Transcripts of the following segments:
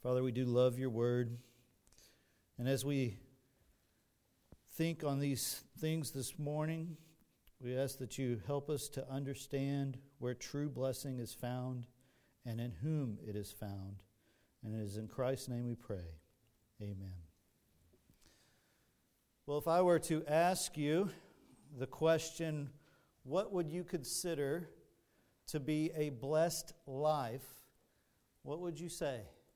Father, we do love your word. And as we think on these things this morning, we ask that you help us to understand where true blessing is found and in whom it is found. And it is in Christ's name we pray. Amen. Well, if I were to ask you the question, what would you consider to be a blessed life, what would you say?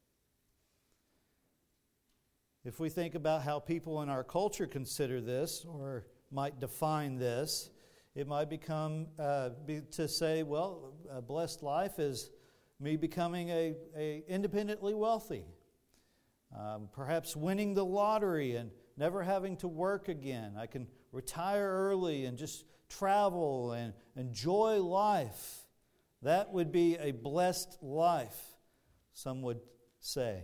If we think about how people in our culture consider this or might define this, it might become to say, well, a blessed life is me becoming a independently wealthy, perhaps winning the lottery and never having to work again. I can retire early and just travel and enjoy life. That would be a blessed life, some would say.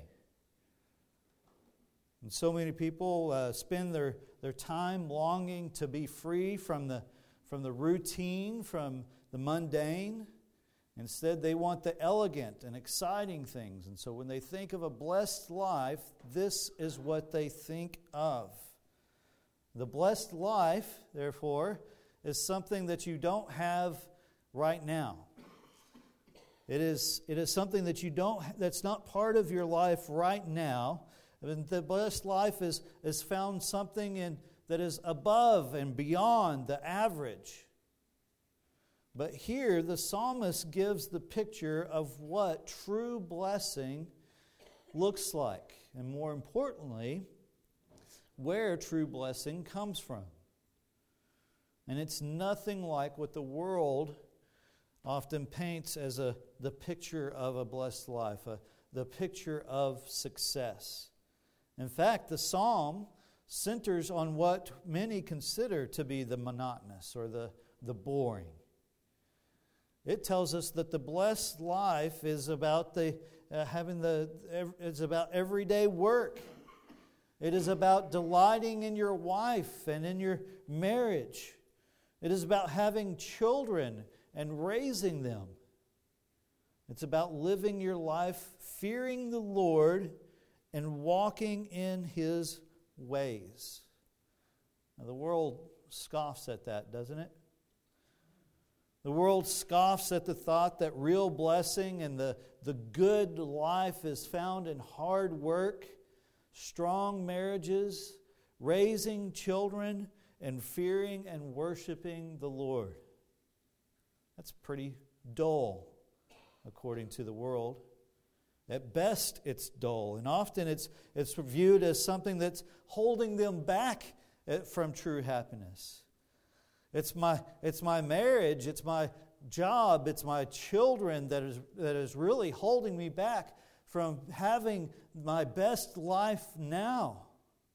And so many people spend their time longing to be free from the routine, from the mundane. Instead, they want the elegant and exciting things. And so when they think of a blessed life, this is what they think of. The blessed life, therefore, is something that you don't have right now. It is something that you don't. That's not part of your life right now. And the blessed life is found something that is above and beyond the average. But here the psalmist gives the picture of what true blessing looks like, and more importantly, where true blessing comes from. And it's nothing like what the world often paints as the picture of a blessed life, the picture of success. In fact, the psalm centers on what many consider to be the monotonous or the boring. It tells us that the blessed life is about it's about everyday work. It is about delighting in your wife and in your marriage. It is about having children and raising them. It's about living your life fearing the Lord and walking in His ways. Now, the world scoffs at that, doesn't it? The world scoffs at the thought that real blessing and the good life is found in hard work, strong marriages, raising children, and fearing and worshiping the Lord. That's pretty dull, according to the world. At best, it's dull, and often it's viewed as something that's holding them back from true happiness. It's my marriage, it's my job, it's my children that is really holding me back from having my best life now.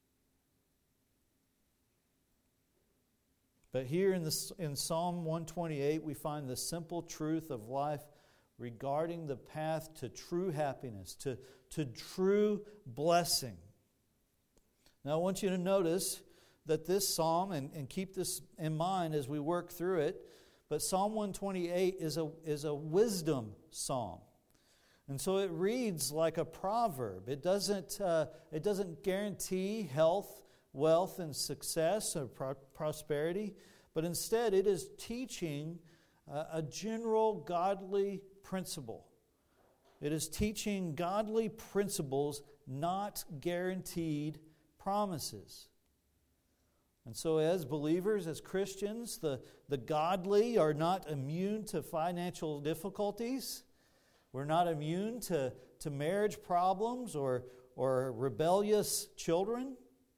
But here in Psalm 128, we find the simple truth of life regarding the path to true happiness, to true blessing. Now I want you to notice that this psalm, and keep this in mind as we work through it, but Psalm 128 is a wisdom psalm. And so it reads like a proverb. It doesn't guarantee health, wealth, and success or prosperity, but instead it is teaching a general godly principle. It is teaching godly principles, not guaranteed promises. And so as believers, as Christians, the godly are not immune to financial difficulties. We're not immune to marriage problems or rebellious children.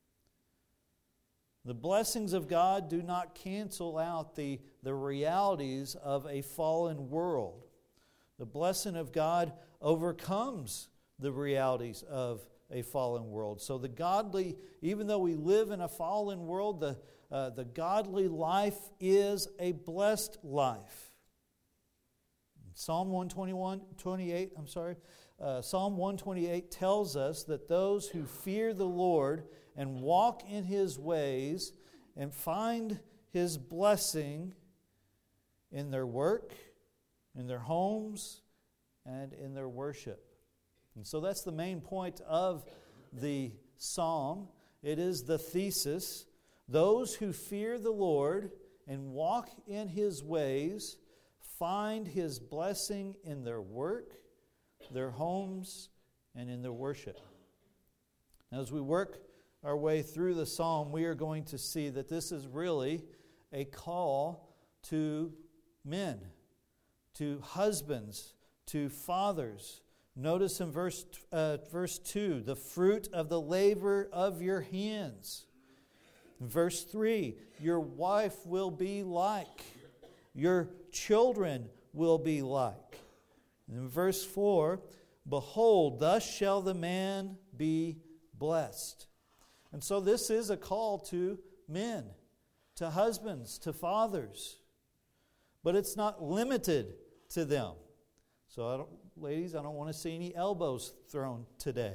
The blessings of God do not cancel out the realities of a fallen world. The blessing of God overcomes the realities of a fallen world. So the godly, even though we live in a fallen world, the godly life is a blessed life. Psalm 128 tells us that those who fear the Lord and walk in His ways and find His blessing in their work, in their homes, and in their worship. And so that's the main point of the psalm. It is the thesis. Those who fear the Lord and walk in His ways find His blessing in their work, their homes, and in their worship. As we work our way through the psalm, we are going to see that this is really a call to men, to husbands, to fathers. Notice in verse 2, the fruit of the labor of your hands. Verse 3, your wife will be like, your children will be like. And in verse 4, behold, thus shall the man be blessed. And so this is a call to men, to husbands, to fathers. But it's not limited to them. So, ladies, I don't want to see any elbows thrown today.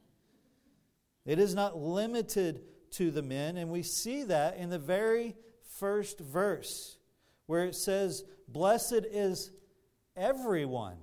It is not limited to the men, and we see that in the very first verse, where it says, blessed is everyone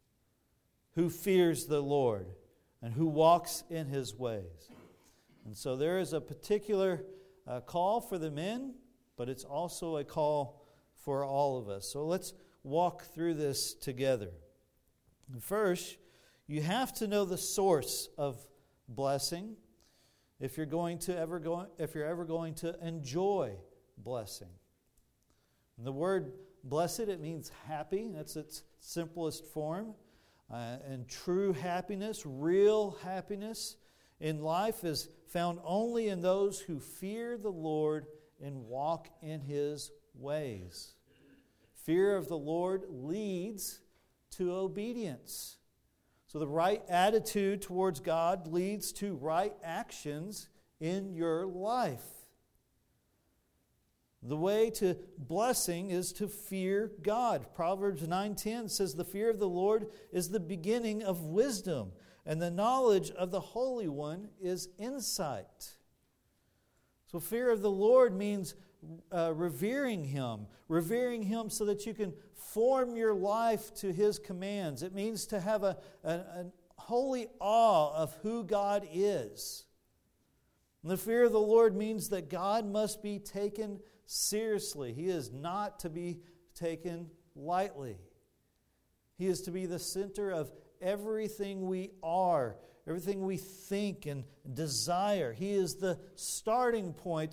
who fears the Lord and who walks in His ways. And so there is a particular call for the men, but it's also a call for all of us. So let's walk through this together. First, you have to know the source of blessing if you're ever going to enjoy blessing. And the word blessed, it means happy. That's its simplest form. And true happiness, real happiness in life is found only in those who fear the Lord and walk in His ways. Fear of the Lord leads to obedience. So the right attitude towards God leads to right actions in your life. The way to blessing is to fear God. Proverbs 9:10 says, the fear of the Lord is the beginning of wisdom, and the knowledge of the Holy One is insight. So fear of the Lord means revering Him so that you can form your life to His commands. It means to have a holy awe of who God is. And the fear of the Lord means that God must be taken seriously. He is not to be taken lightly. He is to be the center of everything we are, everything we think and desire. He is the starting point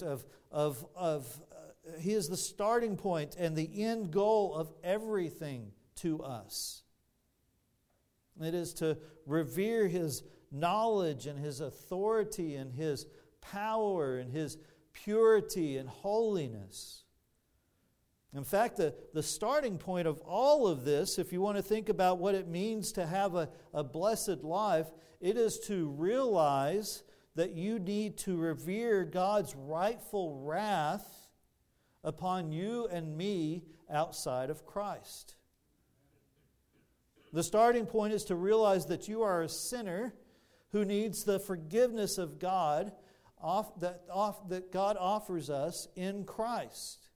He is the starting point and the end goal of everything to us. It is to revere His knowledge and His authority and His power and His purity and holiness. In fact, the starting point of all of this, if you want to think about what it means to have a blessed life, it is to realize that you need to revere God's rightful wrath upon you and me outside of Christ. The starting point is to realize that you are a sinner who needs the forgiveness of God that God offers us in Christ.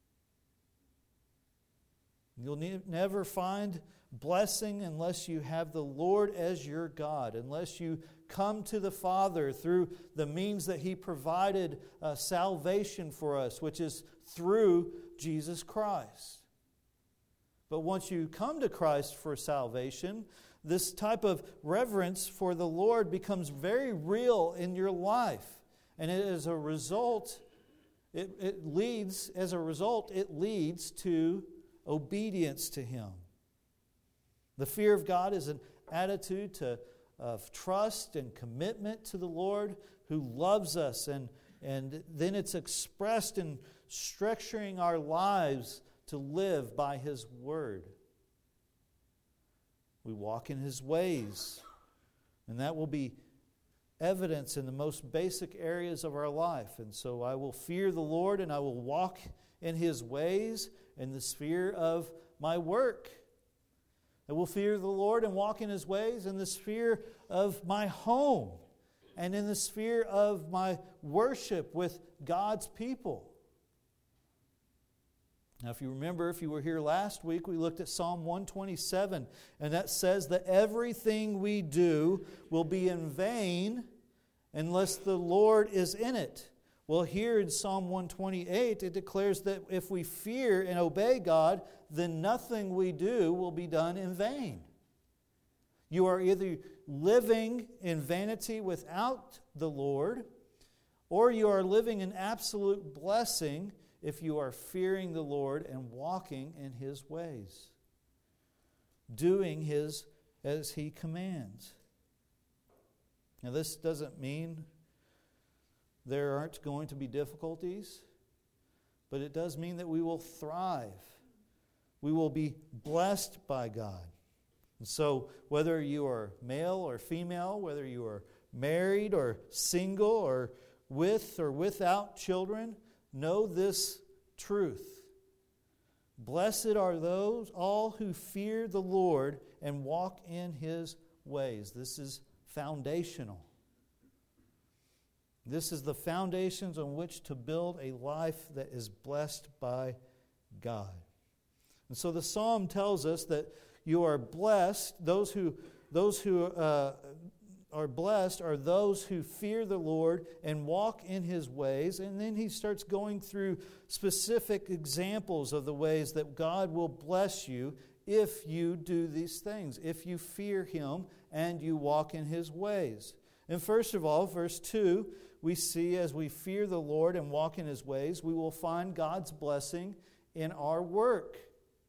You'll never find blessing unless you have the Lord as your God, unless you come to the Father through the means that He provided salvation for us, which is through Jesus Christ. But once you come to Christ for salvation, this type of reverence for the Lord becomes very real in your life. And as a result, it leads to obedience to Him. The fear of God is an attitude of trust and commitment to the Lord who loves us. And then it's expressed in structuring our lives to live by His Word. We walk in His ways. And that will be evidence in the most basic areas of our life. And so I will fear the Lord and I will walk in His ways in the sphere of my work. I will fear the Lord and walk in His ways in the sphere of my home and in the sphere of my worship with God's people. Now, if you remember, if you were here last week, we looked at Psalm 127, and that says that everything we do will be in vain unless the Lord is in it. Well, here in Psalm 128, it declares that if we fear and obey God, then nothing we do will be done in vain. You are either living in vanity without the Lord, or you are living in absolute blessing if you are fearing the Lord and walking in His ways, doing as He commands. Now, this doesn't mean there aren't going to be difficulties, but it does mean that we will thrive. We will be blessed by God. And so, whether you are male or female, whether you are married or single or with or without children, know this truth. Blessed are those all who fear the Lord and walk in His ways. This is foundational. This is the foundations on which to build a life that is blessed by God. And so the psalm tells us that you are blessed. Those who are blessed are those who fear the Lord and walk in His ways. And then he starts going through specific examples of the ways that God will bless you if you do these things, if you fear Him and you walk in His ways. And first of all, verse 2, we see as we fear the Lord and walk in His ways, we will find God's blessing in our work.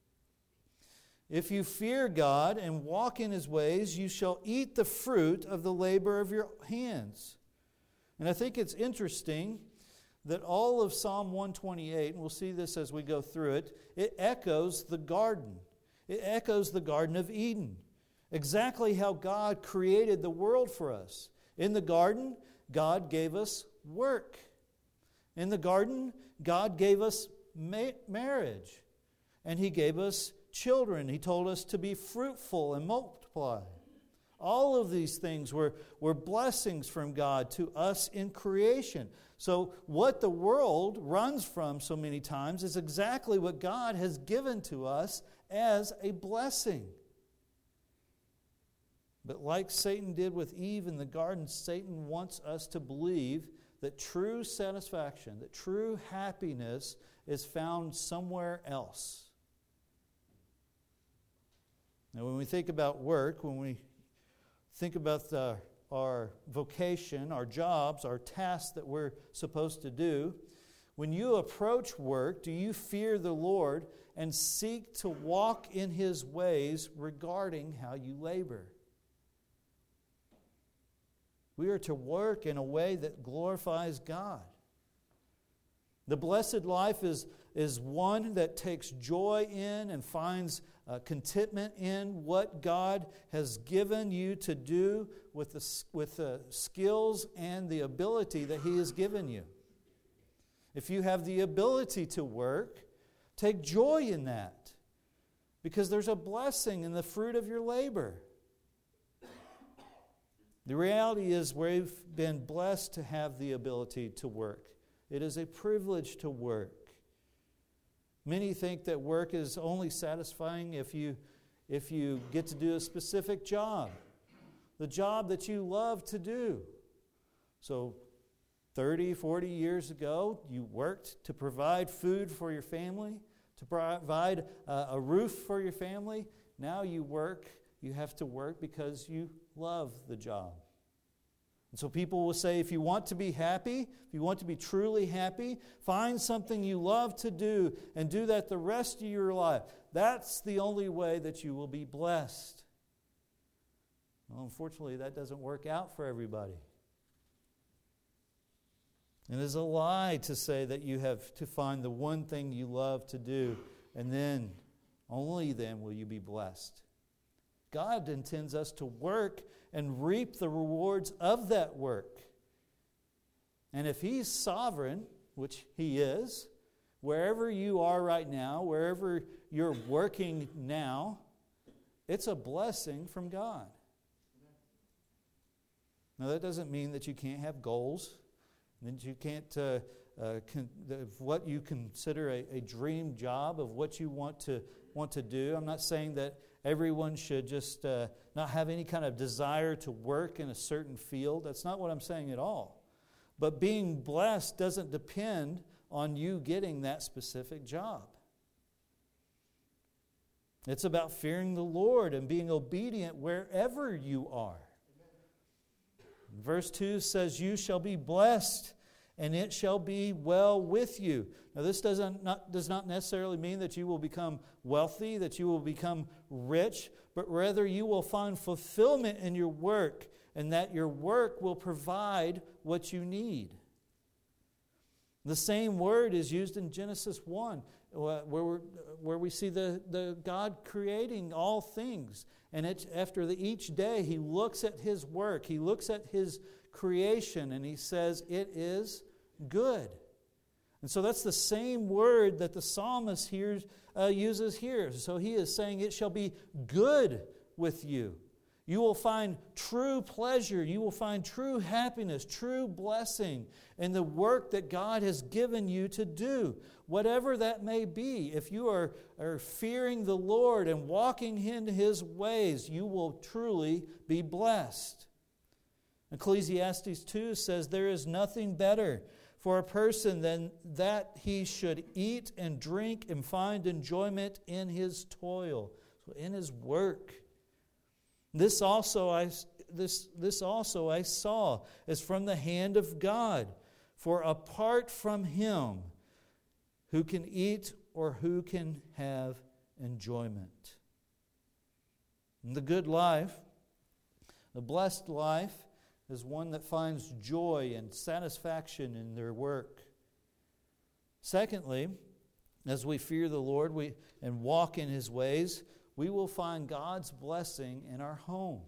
If you fear God and walk in His ways, you shall eat the fruit of the labor of your hands. And I think it's interesting that all of Psalm 128, and we'll see this as we go through it, it echoes the garden. It echoes the Garden of Eden. Exactly how God created the world for us. In the garden, God gave us work. In the garden, God gave us marriage. And He gave us children. He told us to be fruitful and multiply. All of these things were blessings from God to us in creation. So what the world runs from so many times is exactly what God has given to us as a blessing. But like Satan did with Eve in the garden, Satan wants us to believe that true satisfaction, that true happiness is found somewhere else. Now, when we think about work, when we think about our vocation, our jobs, our tasks that we're supposed to do, when you approach work, do you fear the Lord and seek to walk in His ways regarding how you labor? We are to work in a way that glorifies God. The blessed life is one that takes joy in and finds contentment in what God has given you to do with the skills and the ability that He has given you. If you have the ability to work, take joy in that, because there's a blessing in the fruit of your labor. The reality is we've been blessed to have the ability to work. It is a privilege to work. Many think that work is only satisfying if you get to do a specific job, the job that you love to do. So 30, 40 years ago, you worked to provide food for your family, to provide a roof for your family. Now you have to work because you love the job. And so people will say, if you want to be happy, if you want to be truly happy, find something you love to do and do that the rest of your life. That's the only way that you will be blessed. Well, unfortunately, that doesn't work out for everybody. It is a lie to say that you have to find the one thing you love to do, and then, only then will you be blessed. God intends us to work and reap the rewards of that work. And if He's sovereign, which He is, wherever you are right now, wherever you're working now, it's a blessing from God. Now, that doesn't mean that you can't have goals, that you can't of what you consider a dream job, of what you want to do. I'm not saying that everyone should just not have any kind of desire to work in a certain field. That's not what I'm saying at all. But being blessed doesn't depend on you getting that specific job. It's about fearing the Lord and being obedient wherever you are. Verse 2 says, "You shall be blessed, and it shall be well with you." Now this does not necessarily mean that you will become wealthy, that you will become rich, but rather you will find fulfillment in your work, and that your work will provide what you need. The same word is used in Genesis 1, where we see the God creating all things. And after each day, He looks at His work, He looks at His creation, and He says, "It is good." And so that's the same word that the psalmist here uses here. So he is saying, "It shall be good with you." You will find true pleasure. You will find true happiness, true blessing in the work that God has given you to do, whatever that may be. If you are fearing the Lord and walking in His ways, you will truly be blessed. Ecclesiastes 2 says, "There is nothing better for a person than that he should eat and drink and find enjoyment in his toil," so in his work. This also I saw is from the hand of God. For apart from Him, who can eat or who can have enjoyment? And the good life, the blessed life, is one that finds joy and satisfaction in their work. Secondly, as we fear the Lord and walk in His ways, we will find God's blessing in our home.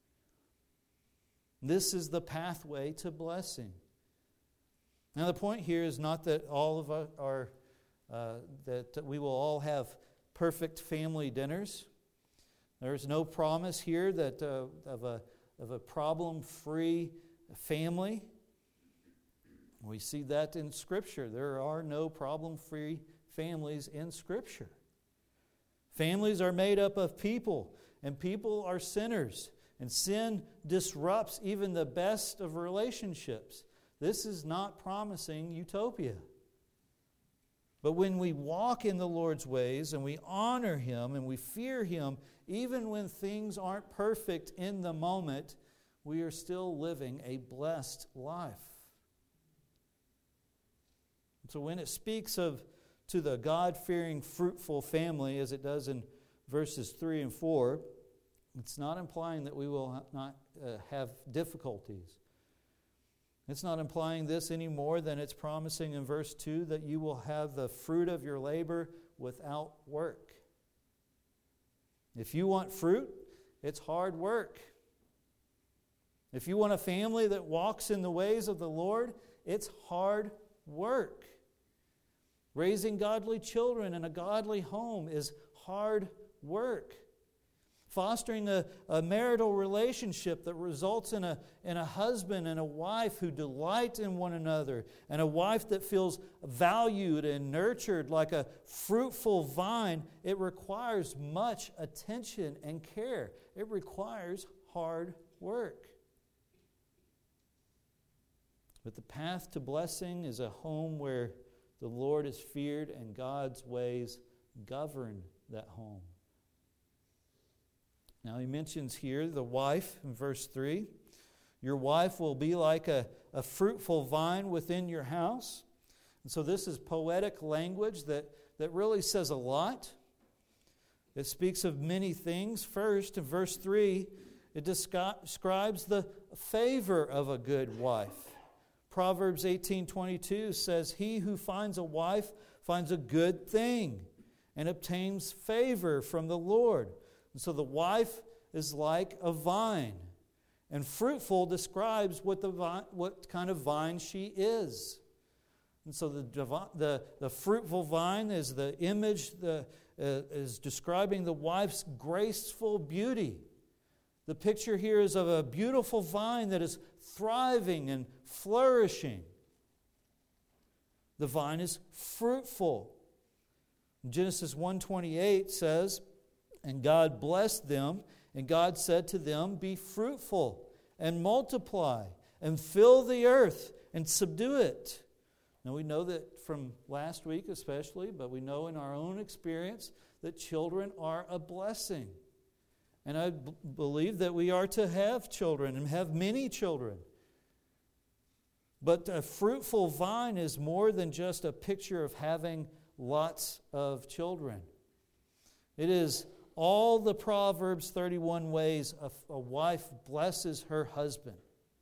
This is the pathway to blessing. Now, the point here is not that all of us that we will all have perfect family dinners. There's no promise here that of a problem-free family. We see that in Scripture. There are no problem-free families in Scripture. Families are made up of people, and people are sinners, and sin disrupts even the best of relationships. This is not promising utopia. But when we walk in the Lord's ways and we honor Him and we fear Him, even when things aren't perfect in the moment, we are still living a blessed life. So when it speaks to the God-fearing, fruitful family, as it does in verses 3 and 4, it's not implying that we will not have difficulties. It's not implying this any more than it's promising in verse 2 that you will have the fruit of your labor without work. If you want fruit, it's hard work. If you want a family that walks in the ways of the Lord, it's hard work. Raising godly children in a godly home is hard work. Fostering a marital relationship that results in a husband and a wife who delight in one another, and a wife that feels valued and nurtured like a fruitful vine, it requires much attention and care. It requires hard work. But the path to blessing is a home where the Lord is feared and God's ways govern that home. Now he mentions here the wife in verse 3. Your wife will be like a fruitful vine within your house. And so this is poetic language that really says a lot. It speaks of many things. First, in verse 3, it describes the favor of a good wife. Proverbs 18:22 says, "He who finds a wife finds a good thing and obtains favor from the Lord." And so the wife is like a vine. And fruitful describes what kind of vine she is. And so the fruitful vine is the image, is describing the wife's graceful beauty. The picture here is of a beautiful vine that is thriving and flourishing. The vine is fruitful. Genesis 1:28 says, "And God blessed them, and God said to them, Be fruitful, and multiply, and fill the earth, and subdue it." Now we know that from last week especially, but we know in our own experience that children are a blessing. And I believe that we are to have children and have many children. But a fruitful vine is more than just a picture of having lots of children. It is all the Proverbs 31 ways a wife blesses her husband.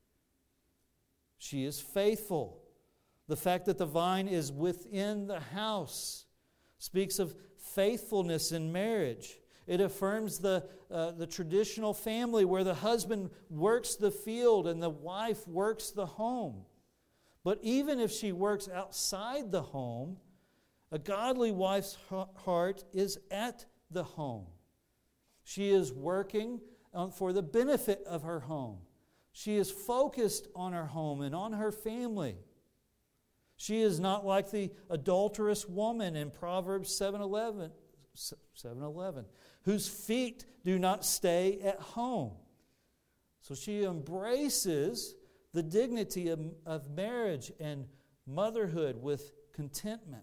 She is faithful. The fact that the vine is within the house speaks of faithfulness in marriage. It affirms the traditional family where the husband works the field and the wife works the home. But even if she works outside the home, a godly wife's heart is at the home. She is working for the benefit of her home. She is focused on her home and on her family. She is not like the adulterous woman in Proverbs 7:11, whose feet do not stay at home. So she embraces the dignity of marriage and motherhood with contentment.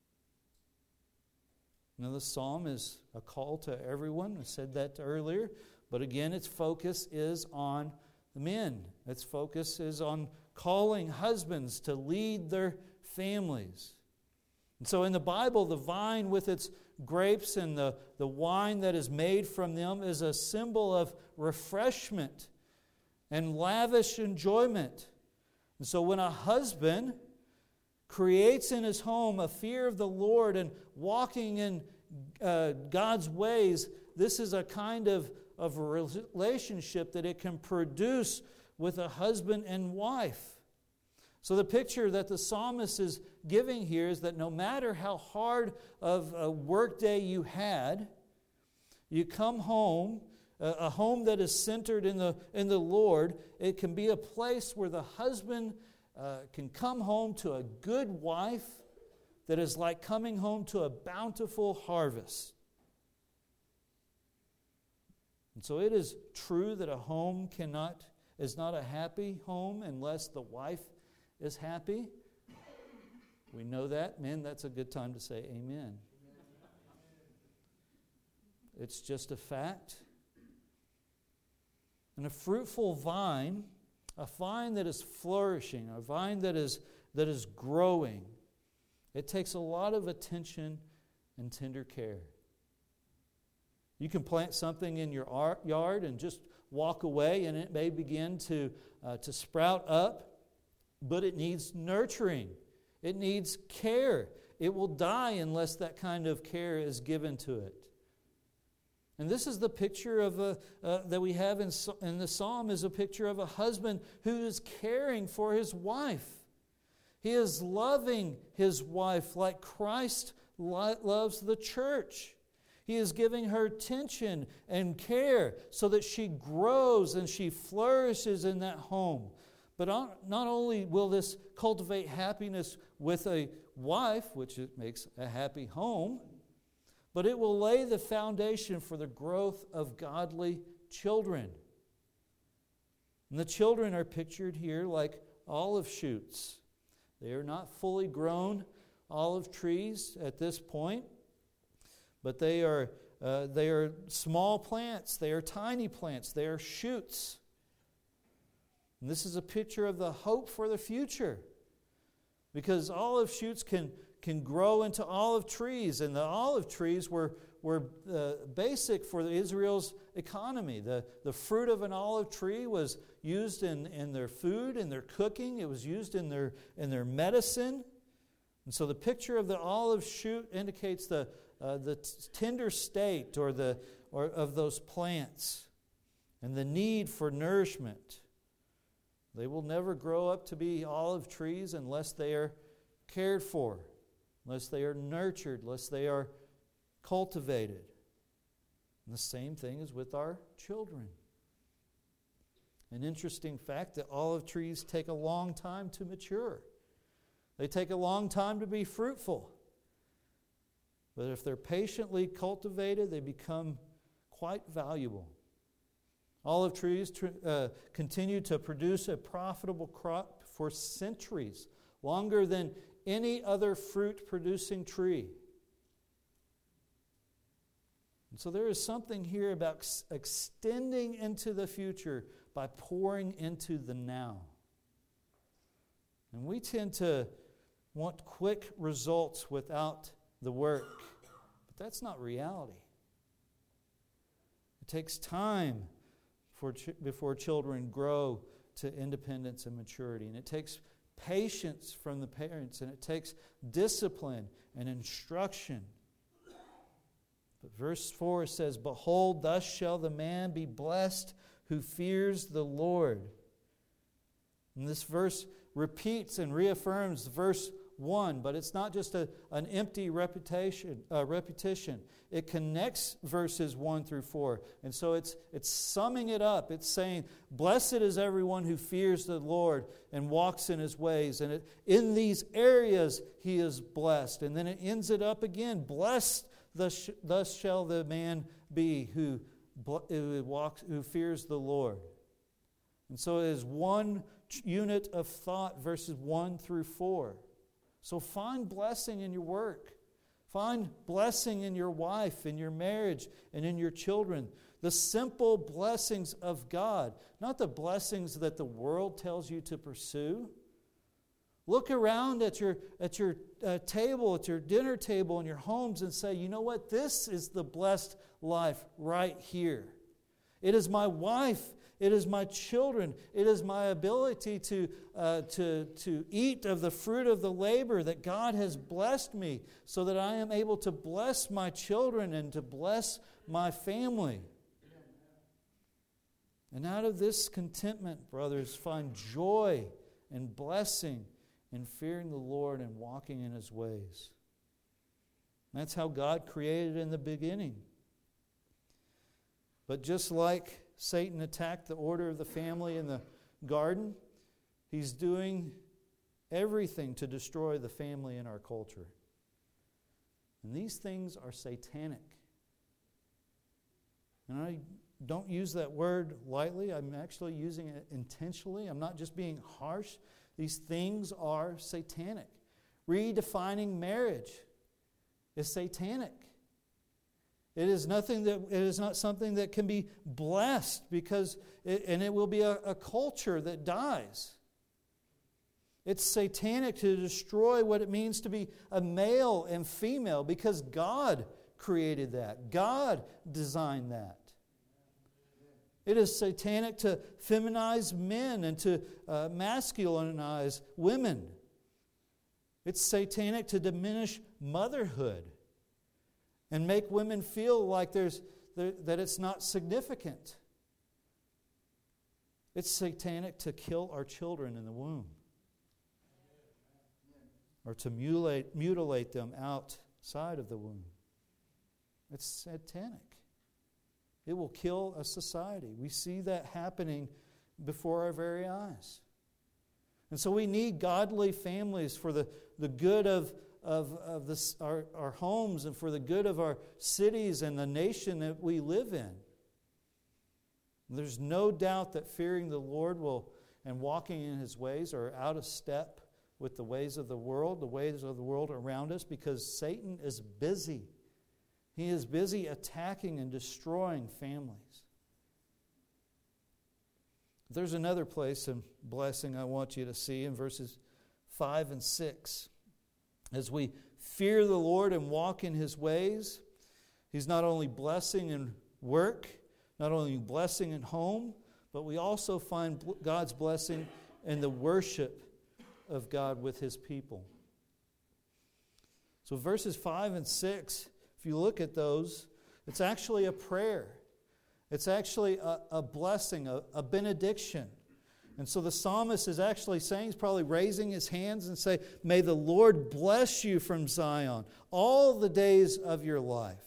Now, the psalm is a call to everyone. I said that earlier. But again, its focus is on the men. Its focus is on calling husbands to lead their families. And so in the Bible, the vine with its grapes and the wine that is made from them is a symbol of refreshment and lavish enjoyment. And so when a husband creates in his home a fear of the Lord and walking in God's ways, this is a kind of relationship that it can produce with a husband and wife. So the picture that the psalmist is giving here is that no matter how hard of a workday you had, you come home, a home that is centered in the Lord, it can be a place where the husband can come home to a good wife that is like coming home to a bountiful harvest. And so it is true that a home is not a happy home unless the wife is happy. We know that. Men, that's a good time to say amen. It's just a fact. And a fruitful vine, a vine that is flourishing, a vine that is growing, it takes a lot of attention and tender care. You can plant something in your yard and just walk away, and it may begin to sprout up, but it needs nurturing. It needs care. It will die unless that kind of care is given to it. And this is the picture of that we have in the psalm, is a picture of a husband who is caring for his wife. He is loving his wife like Christ loves the church. He is giving her attention and care so that she grows and she flourishes in that home. But not only will this cultivate happiness with a wife, which it makes a happy home, but it will lay the foundation for the growth of godly children. And the children are pictured here like olive shoots. They are not fully grown olive trees at this point, but they are small plants. They are tiny plants. They are shoots. And this is a picture of the hope for the future, because olive shoots can grow into olive trees, and the olive trees were basic for Israel's economy. The fruit of an olive tree was used in their food, in their cooking. It was used in their medicine. And so the picture of the olive shoot indicates the tender state or of those plants and the need for nourishment. They will never grow up to be olive trees unless they are cared for, unless they are nurtured, unless they are cultivated. And the same thing is with our children. An interesting fact that olive trees take a long time to mature. They take a long time to be fruitful. But if they're patiently cultivated, they become quite valuable. Olive trees continue to produce a profitable crop for centuries, longer than any other fruit-producing tree. And so there is something here about extending into the future by pouring into the now. And we tend to want quick results without the work. But that's not reality. It takes time before children grow to independence and maturity. And it takes patience from the parents. And it takes discipline and instruction. But verse 4 says, "Behold, thus shall the man be blessed who fears the Lord." And this verse repeats and reaffirms verse 1, but it's not just an empty repetition. It connects verses 1 through 4. And so it's summing it up. It's saying, "Blessed is everyone who fears the Lord and walks in His ways." And in these areas he is blessed. And then it ends it up again. "Blessed thus shall the man be who fears the Lord." And so it is one unit of thought, verses 1 through 4. So find blessing in your work. Find blessing in your wife, in your marriage, and in your children. The simple blessings of God, not the blessings that the world tells you to pursue. Look around at your table, at your dinner table in your homes and say, you know what? This is the blessed life right here. It is my wife. It is my children. It is my ability to eat of the fruit of the labor that God has blessed me so that I am able to bless my children and to bless my family. And out of this contentment, brothers, find joy and blessing in fearing the Lord and walking in His ways. That's how God created in the beginning. But just like Satan attacked the order of the family in the garden, he's doing everything to destroy the family in our culture. And these things are satanic. And I don't use that word lightly. I'm actually using it intentionally. I'm not just being harsh. These things are satanic. Redefining marriage is satanic. It is not something that can be blessed because it will be a culture that dies. It's satanic to destroy what it means to be a male and female because God created that. God designed that. It is satanic to feminize men and to masculinize women. It's satanic to diminish motherhood and make women feel like that it's not significant. It's satanic to kill our children in the womb or to mutilate them outside of the womb. It's satanic. It will kill a society. We see that happening before our very eyes. And so we need godly families for the good of our homes and for the good of our cities and the nation that we live in. There's no doubt that fearing the Lord and walking in His ways are out of step with the ways of the world around us, because Satan is busy. He is busy attacking and destroying families. There's another place of blessing I want you to see in verses 5 and 6. As we fear the Lord and walk in His ways, He's not only blessing in work, not only blessing in home, but we also find God's blessing in the worship of God with His people. So verses 5 and 6, if you look at those, it's actually a prayer. It's actually a blessing, a benediction. And so the psalmist is actually saying, he's probably raising his hands and say, "May the Lord bless you from Zion all the days of your life."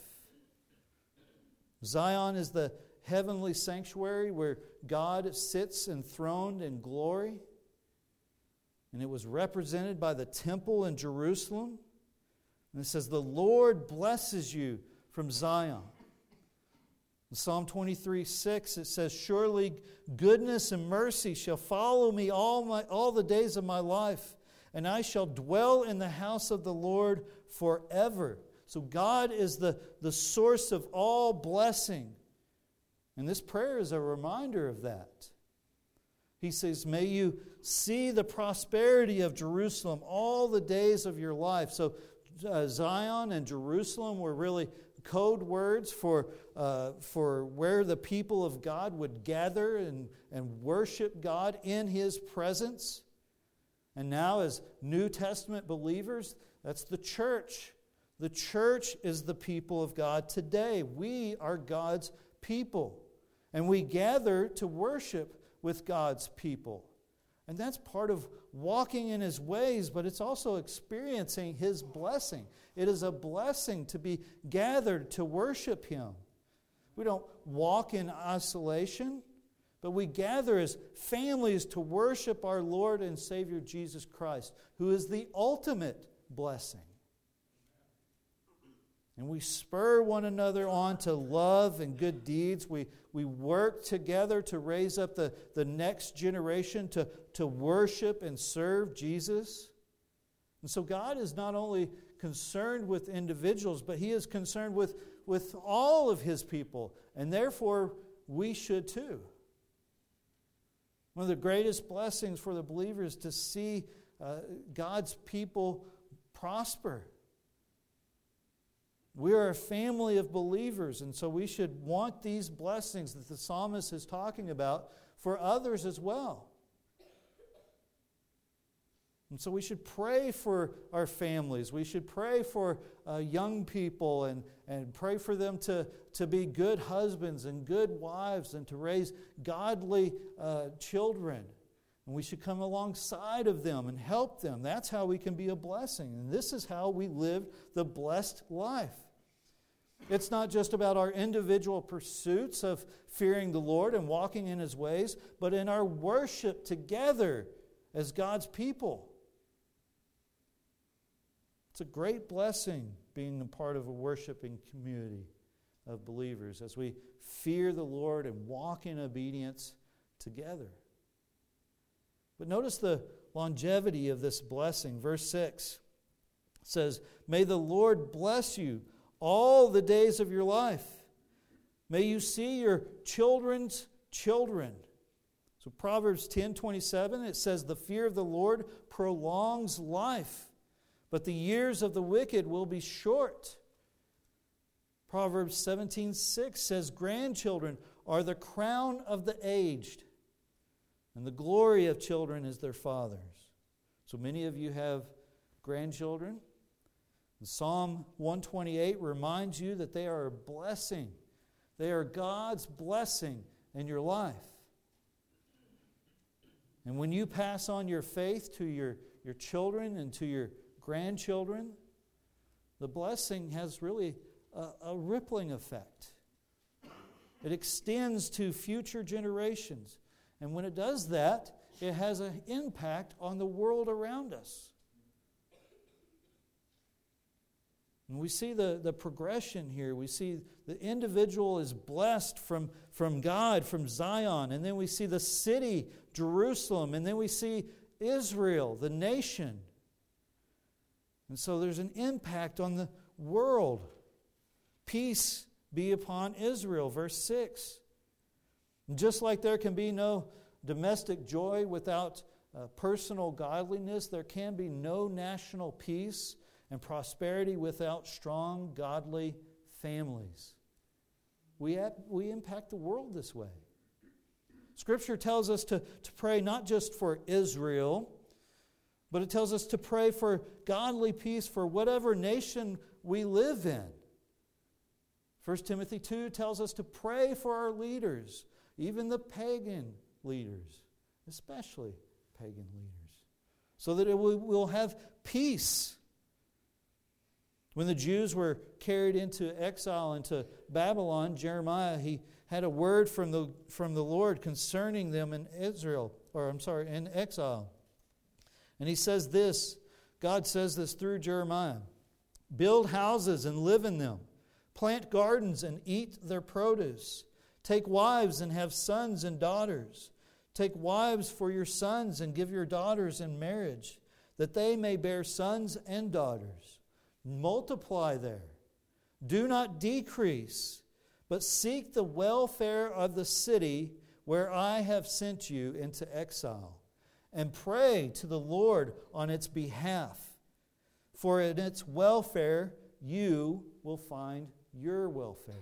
Zion is the heavenly sanctuary where God sits enthroned in glory. And it was represented by the temple in Jerusalem. And it says, the Lord blesses you from Zion. In Psalm 23:6, it says, surely goodness and mercy shall follow me all the days of my life, and I shall dwell in the house of the Lord forever. So God is the source of all blessing. And this prayer is a reminder of that. He says, may you see the prosperity of Jerusalem all the days of your life. So Zion and Jerusalem were really code words for where the people of God would gather and worship God in His presence. And now as New Testament believers, that's the church. The church is the people of God today. We are God's people. And we gather to worship with God's people. And that's part of walking in His ways, but it's also experiencing His blessing. It is a blessing to be gathered to worship Him. We don't walk in isolation, but we gather as families to worship our Lord and Savior Jesus Christ, who is the ultimate blessing. And we spur one another on to love and good deeds. We work together to raise up the next generation to worship and serve Jesus. And so God is not only concerned with individuals, but He is concerned with all of His people. And therefore, we should too. One of the greatest blessings for the believer is to see God's people prosper. We are a family of believers, and so we should want these blessings that the psalmist is talking about for others as well. And so we should pray for our families. We should pray for young people and pray for them to be good husbands and good wives and to raise godly children. And we should come alongside of them and help them. That's how we can be a blessing. And this is how we live the blessed life. It's not just about our individual pursuits of fearing the Lord and walking in His ways, but in our worship together as God's people. It's a great blessing being a part of a worshiping community of believers as we fear the Lord and walk in obedience together. But notice the longevity of this blessing. Verse 6 says, may the Lord bless you all the days of your life. May you see your children's children. So Proverbs 10:27, it says, the fear of the Lord prolongs life, but the years of the wicked will be short. Proverbs 17:6 says, grandchildren are the crown of the aged, and the glory of children is their fathers. So many of you have grandchildren. Psalm 128 reminds you that they are a blessing. They are God's blessing in your life. And when you pass on your faith to your children and to your grandchildren, the blessing has really a rippling effect. It extends to future generations. And when it does that, it has an impact on the world around us. And we see the progression here. We see the individual is blessed from God, from Zion. And then we see the city, Jerusalem. And then we see Israel, the nation. And so there's an impact on the world. Peace be upon Israel, verse 6. And just like there can be no domestic joy without personal godliness, there can be no national peace and prosperity without strong, godly families. We impact the world this way. Scripture tells us to pray not just for Israel, but it tells us to pray for godly peace for whatever nation we live in. 1 Timothy 2 tells us to pray for our leaders, even the pagan leaders, especially pagan leaders, so that we'll have peace. When the Jews were carried into exile into Babylon, Jeremiah, he had a word from the Lord concerning them in exile. And he says this, God says this through Jeremiah, build houses and live in them. Plant gardens and eat their produce. Take wives and have sons and daughters. Take wives for your sons and give your daughters in marriage, that they may bear sons and daughters. Multiply there. Do not decrease, but seek the welfare of the city where I have sent you into exile, and pray to the Lord on its behalf. For in its welfare you will find your welfare.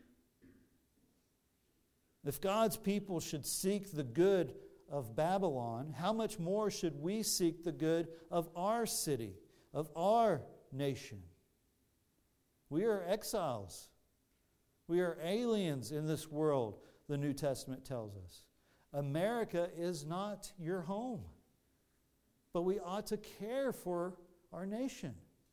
If God's people should seek the good of Babylon, how much more should we seek the good of our city, of our nation? We are exiles. We are aliens in this world, the New Testament tells us. America is not your home, but we ought to care for our nation.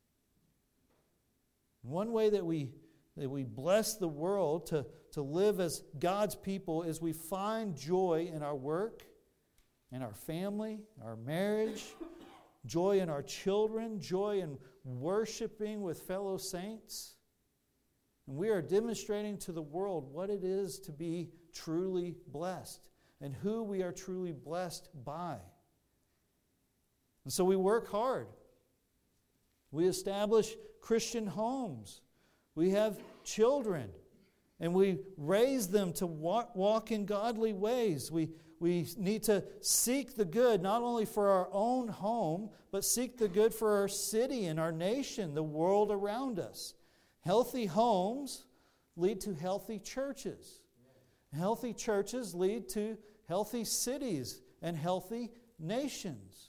One way that we bless the world to live as God's people is we find joy in our work, in our family, our marriage, joy in our children, joy in worshiping with fellow saints. And we are demonstrating to the world what it is to be truly blessed and who we are truly blessed by. And so we work hard. We establish Christian homes. We have children, and we raise them to walk in godly ways. We need to seek the good not only for our own home, but seek the good for our city and our nation, the world around us. Healthy homes lead to healthy churches. Healthy churches lead to healthy cities and healthy nations.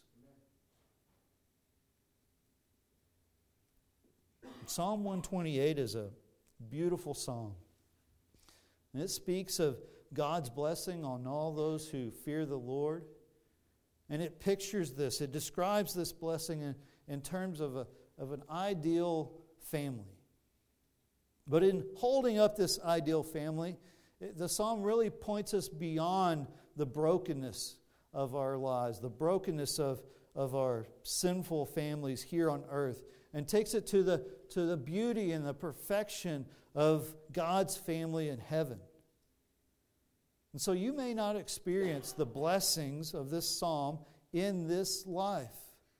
Psalm 128 is a beautiful psalm. And it speaks of God's blessing on all those who fear the Lord. And it pictures this. It describes this blessing in terms of an ideal family. But in holding up this ideal family, the psalm really points us beyond the brokenness of our lives, the brokenness of our sinful families here on earth, and takes it to the beauty and the perfection of God's family in heaven. And so you may not experience the blessings of this psalm in this life.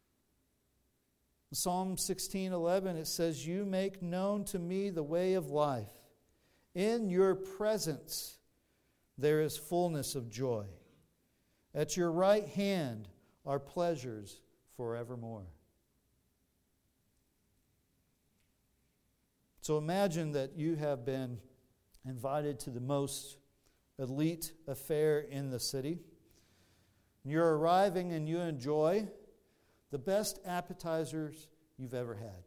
In Psalm 16:11 it says, "You make known to me the way of life. In your presence there is fullness of joy. At your right hand are pleasures forevermore." So imagine that you have been invited to the most elite affair in the city. You're arriving and you enjoy the best appetizers you've ever had.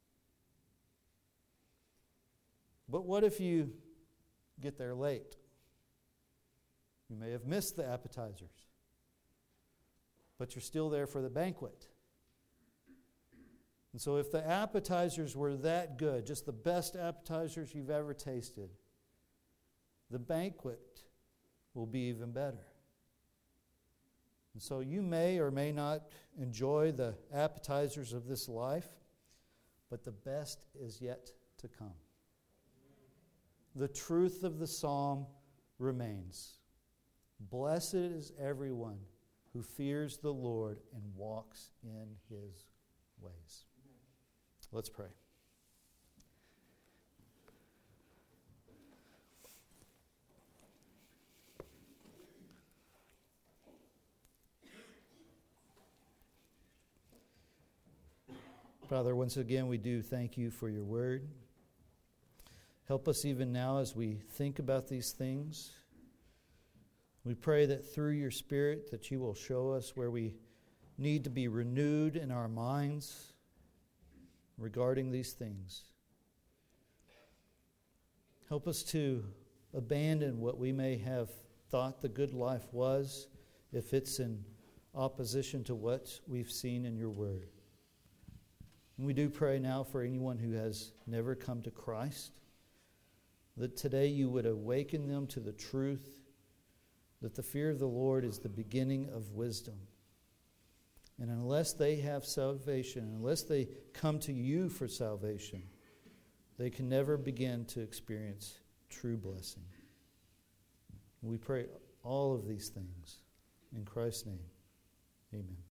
But what if you get there late? You may have missed the appetizers, but you're still there for the banquet. And so if the appetizers were that good, just the best appetizers you've ever tasted, the banquet will be even better. And so you may or may not enjoy the appetizers of this life, but the best is yet to come. The truth of the psalm remains. Blessed is everyone who fears the Lord and walks in His ways. Let's pray. Father, once again we do thank you for your word. Help us even now as we think about these things. We pray that through your Spirit that you will show us where we need to be renewed in our minds regarding these things. Help us to abandon what we may have thought the good life was if it's in opposition to what we've seen in your word. And we do pray now for anyone who has never come to Christ, that today you would awaken them to the truth that the fear of the Lord is the beginning of wisdom, And unless they have salvation, unless they come to you for salvation, they can never begin to experience true blessing. We pray all of these things in Christ's name. Amen.